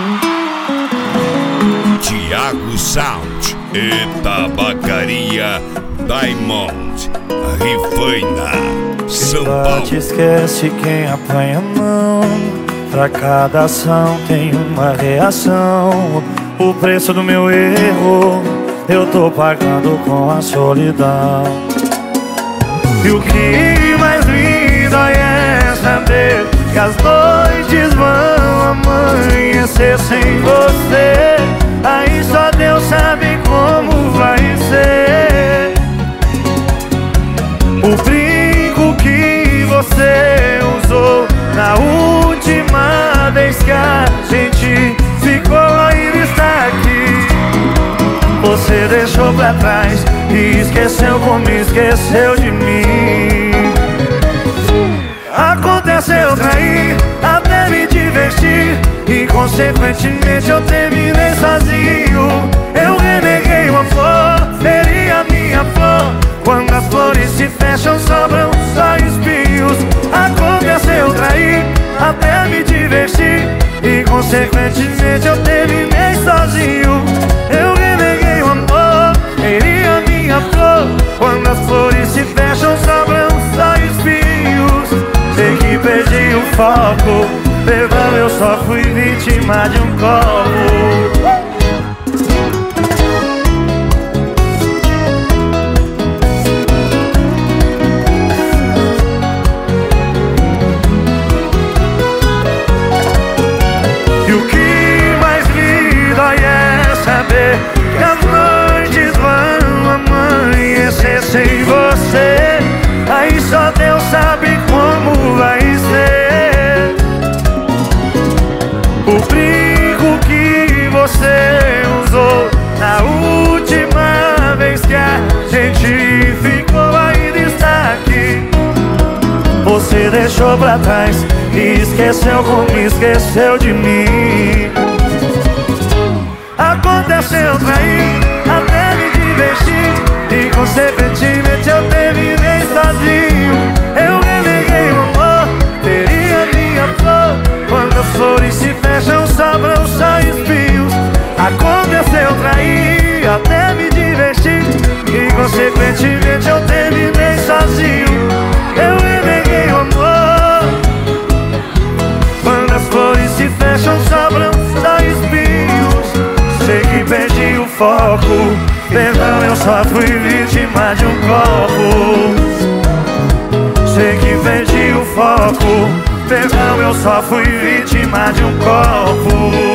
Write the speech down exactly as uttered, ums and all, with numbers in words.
Thiago Sound e Tabacaria Diamond, Rifaina, São Paulo. Te esquece quem apanha a mão. Pra cada ação tem uma reação. O preço do meu erro eu tô pagando com a solidão. E o que mais me dói é saber que as noites vão amanhecer sem você. Aí só Deus sabe como vai ser. O brinco que você usou na última vez que a gente ficou ainda está aqui. Você deixou pra trás e esqueceu como esqueceu de mim. Aconteceu trair, até me divertir, e consequentemente eu terminei sozinho. Eu reneguei uma flor, feri a minha flor. Quando as flores se fecham sobram só espinhos. Aconteceu trair, até me divertir, e consequentemente eu terminei sozinho. Eu reneguei o amor, feri a minha flor. Quando as flores se fecham sobram só espinhos. Sei que perdi o foco, perdão, eu só fui vítima de um copo. E o que mais me dói é saber que as noites vão amanhecer sem você. Aí só Deus sabe como vai ser. O brinco que você usou na última vez que a gente ficou ainda está aqui. Você deixou pra trás e esqueceu como esqueceu de mim. Aconteceu trair, até me divertir, e consequentemente eu terminei sozinho. Eu reneguei o amor, feri a minha flor. Quando as flores se fecham sobram só espinhos. Aconteceu trair, até me divertir, e consequentemente eu terminei sozinho. Eu reneguei o amor. Quando as flores se fecham sobram só espinhos. Sei que perdi o foco, perdão, eu só fui vítima de um copo. Sei que perdi o foco, perdão, eu só fui vítima de um copo.